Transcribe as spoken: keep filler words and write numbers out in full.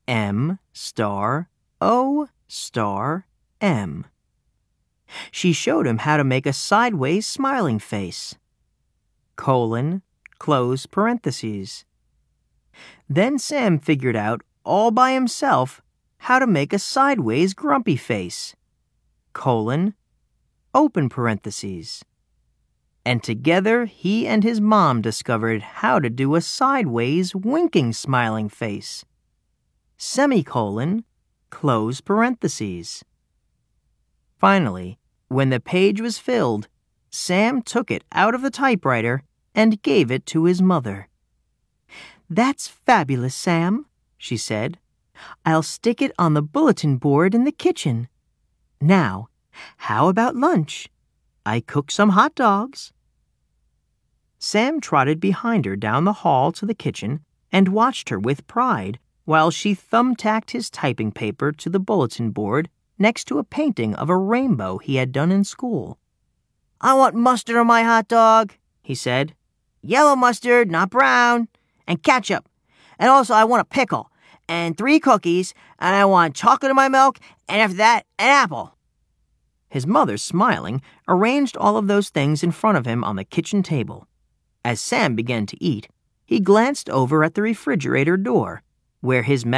M star O star M. She showed him how to make a sideways smiling face. Colon, close parentheses. Then Sam figured out all by himself how to make a sideways grumpy face. Colon, open parentheses. And together he and his mom discovered how to do a sideways winking smiling face. Semicolon, close parentheses. Finally, when the page was filled, Sam took it out of the typewriter and gave it to his mother. "That's fabulous, Sam," she said. "I'll stick it on the bulletin board in the kitchen. Now, how about lunch? I cooked some hot dogs." Sam trotted behind her down the hall to the kitchen and watched her with pride while she thumbtacked his typing paper to the bulletin board next to a painting of a rainbow he had done in school. "I want mustard on my hot dog," he said. "Yellow mustard, not brown, and ketchup. And also I want a pickle, and three cookies, and I want chocolate in my milk, and after that, an apple." His mother, smiling, arranged all of those things in front of him on the kitchen table. As Sam began to eat, he glanced over at the refrigerator door, where his